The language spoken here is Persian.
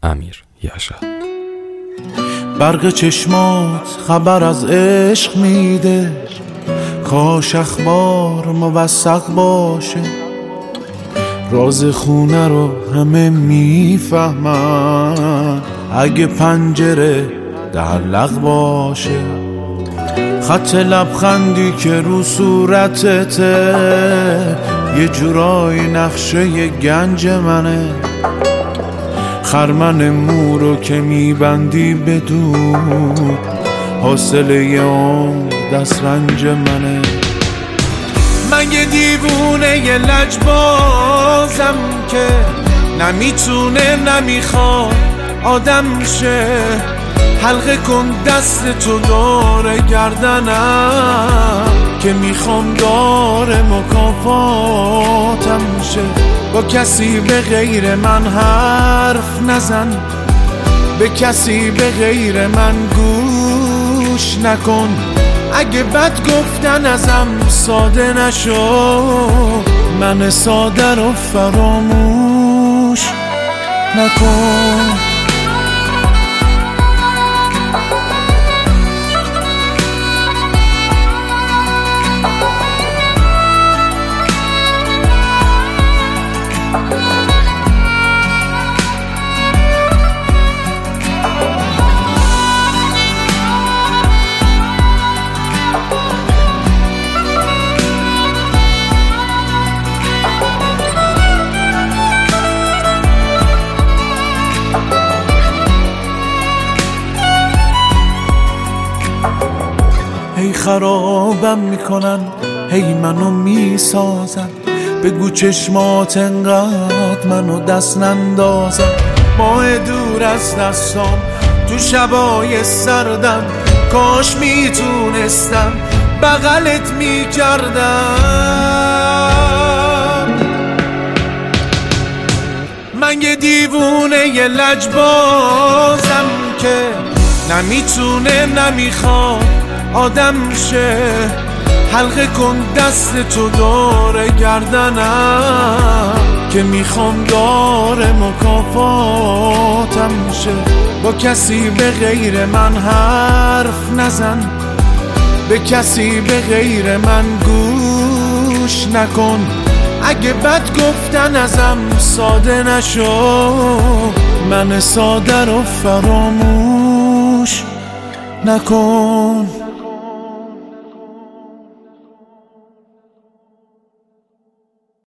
امیر یشا. برق چشمات خبر از عشق میده، کاش اخبار موثق باشه، راز خونه رو همه میفهمن اگه پنجره تعلق باشه. خط لبخندی که رو صورتته یه جورای نقشه گنج منه، خرمن مورو که میبندی بدون حاصله یه عمر دست رنج منه. من یه دیوونه یه لجبازم که نمیتونه نمیخواد آدم شه، حلقه کن دست تو داره گردنم که میخوام داره مکافاتم شه. با کسی به غیر من حرف نزن، به کسی به غیر من گوش نکن، اگه بد گفتن ازم ساده نشو، من ساده رو فراموش نکن. هی خرابم میکنن، هی منو میسازن، بگو چشمات انقدر منو دست نندازن. ماه دور از دستام تو شبای سردم، کاش میتونستم بغلت میکردم. من یه دیوونه یه لجبازم که نمیتونه نمیخواد آدم شه، حلقه کن دست تو داره گردنم که میخوام داره مکافاتم شه. با کسی به غیر من حرف نزن، به کسی به غیر من گوش نکن، اگه بد گفتن ازم ساده نشو، من ساده رو فراموش نکن.